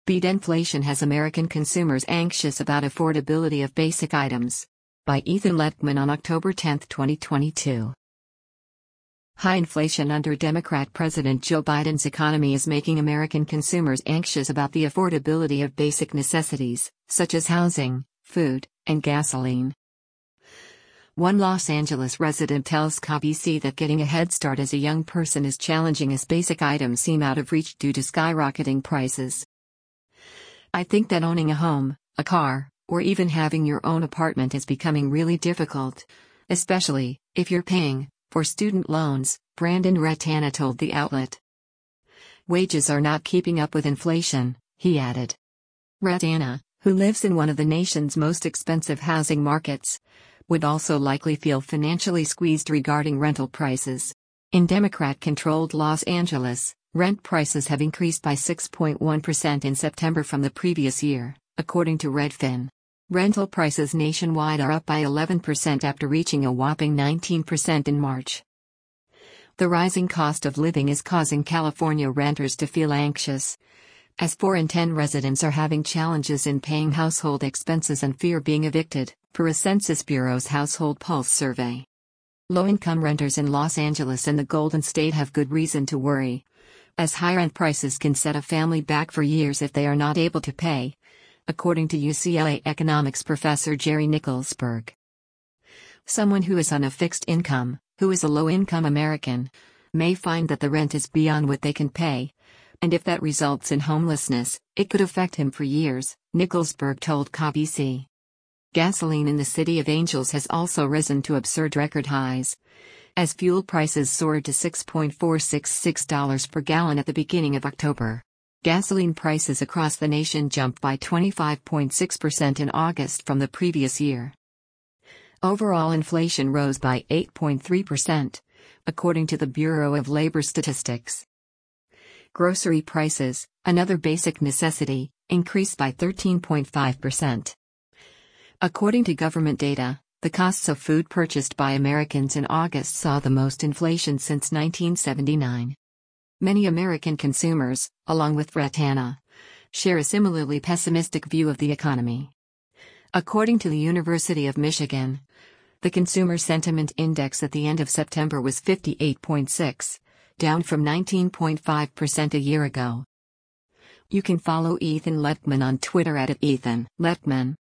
Beat Inflation Has American Consumers Anxious About Affordability of Basic Items. By Ethan Lettman on October 10, 2022. High inflation under Democrat President Joe Biden's economy is making American consumers anxious about the affordability of basic necessities, such as housing, food, and gasoline. One Los Angeles resident tells KBC that getting a head start as a young person is challenging as basic items seem out of reach due to skyrocketing prices. "I think that owning a home, a car, or even having your own apartment is becoming really difficult, especially if you're paying for student loans," Brandon Retana told the outlet. "Wages are not keeping up with inflation," he added. Retana, who lives in one of the nation's most expensive housing markets, would also likely feel financially squeezed regarding rental prices. In Democrat-controlled Los Angeles, rent prices have increased by 6.1% in September from the previous year, according to Redfin. Rental prices nationwide are up by 11% after reaching a whopping 19% in March. The rising cost of living is causing California renters to feel anxious, as 4 in 10 residents are having challenges in paying household expenses and fear being evicted, per a Census Bureau's Household Pulse survey. Low-income renters in Los Angeles and the Golden State have good reason to worry, as high rent prices can set a family back for years if they are not able to pay, according to UCLA economics professor Jerry Nickelsburg. Someone who is on a fixed income, who is a low-income American, may find that the rent is beyond what they can pay, and if that results in homelessness, it could affect him for years, Nickelsburg told KBC. Gasoline in the City of Angels has also risen to absurd record highs, as fuel prices soared to $6.466 per gallon at the beginning of October. Gasoline prices across the nation jumped by 25.6% in August from the previous year. Overall inflation rose by 8.3%, according to the Bureau of Labor Statistics. Grocery prices, another basic necessity, increased by 13.5%. According to government data, the costs of food purchased by Americans in August saw the most inflation since 1979. Many American consumers, along with Retana, share a similarly pessimistic view of the economy. According to the University of Michigan, the Consumer Sentiment Index at the end of September was 58.6, down from 19.5% a year ago. You can follow Ethan Lettman on Twitter at @EthanLettman.